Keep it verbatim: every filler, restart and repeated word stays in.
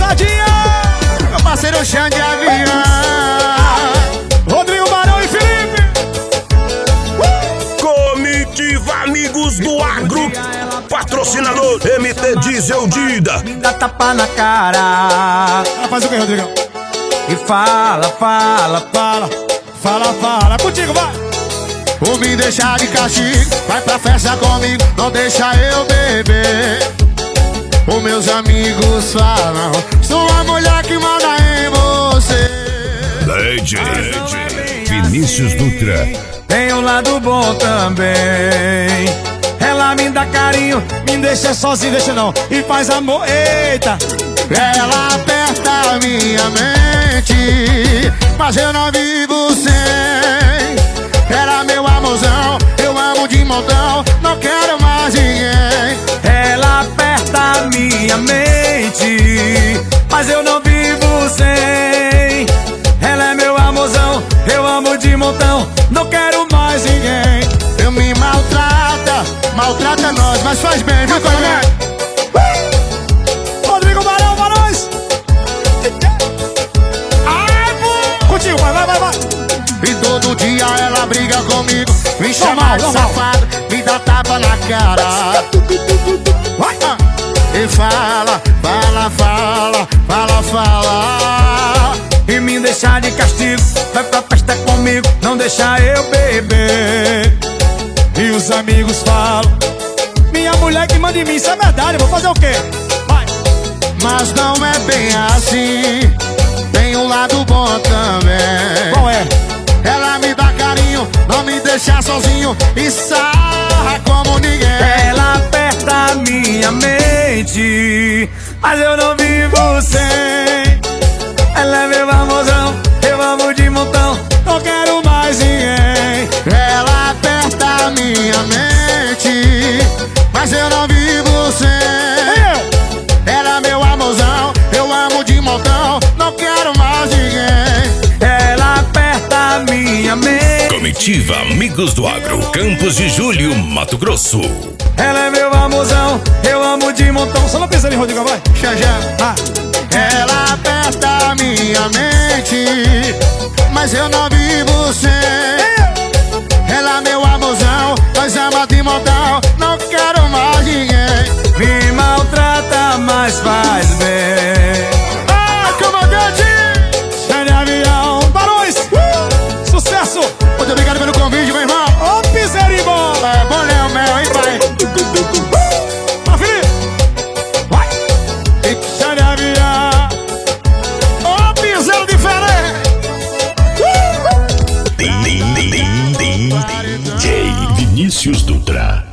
Peladinha! Meu parceiro Xande de Avião, Rodrigo Barão e Felipe. uh! Comitiva Amigos do Agro, patrocinador M T Diesel Dida. me dá tapa na cara. Ela faz o que, Rodrigão? E fala, fala, Fala, fala, fala. É contigo, vai! ou me deixar de castigo. Vai pra festa comigo, não deixa eu beber. Os meus amigos falam, sou a mulher que manda em você. D J Vinícius Dutra. Tem um lado bom também. Ela me dá carinho, Me deixa sozinho, deixa não. E faz amor, eita! ela aperta a minha mente, mas eu não vivo sem. Era meu amorzão, eu amo de montão, não quero mais ninguém. Ela aperta a minha mente, mas eu não vivo sem. Ela é meu amorzão, eu amo de montão, não quero mais ninguém. Eu me maltrata, maltrata nós, mas faz bem, viu, colega? Rodrigo Barão, Barões! Ai, pô! Contigo, vai, vai, vai, vai! E todo dia ela briga comigo, me chama Normal, de normal. safado, me dá tapa na cara. Vai, ah. E fala, fala, fala, fala, fala. E me deixa de castigo, vai pra festa comigo, não deixa eu beber. E os amigos falam, minha mulher que manda em mim, isso é verdade, eu vou fazer o quê? Vai! Mas não é bem assim, tem um lado bom também. Qual é? Ela me dá carinho, não me deixa sozinho e sarra como ninguém. Ela aperta a minha mente, mas eu não vivo sem. Ela é meu amorzão, eu amo de montão, Não quero mais ninguém. ela aperta a minha mente, mas eu não vivo sem. Eu! Ela é meu amorzão, eu amo de montão, não quero mais ninguém. Ela aperta a minha mente. Comitiva Amigos do Agro, Campos de Julho, Mato Grosso. Ela é meu amorzão, eu amo de montão. Só não pensa ali, Rodrigo, vai! Xanjã. Ah! Ela aperta a minha mente, mas eu não vivo sem. Ela é meu amorzão, nós ama de montão, não quero mais ninguém. Me maltrata, mas faz bem. Ah, comandante! Xande de Avião, Barões! Uh! Sucesso! Muito obrigado pelo convite, meu irmão. Ô, Piserimão! É, bom Léo Mel, hein, pai? Vai, Felipe! Vai! Xande de Avião! Ô, piseiro diferente! D J Vinícius Dutra.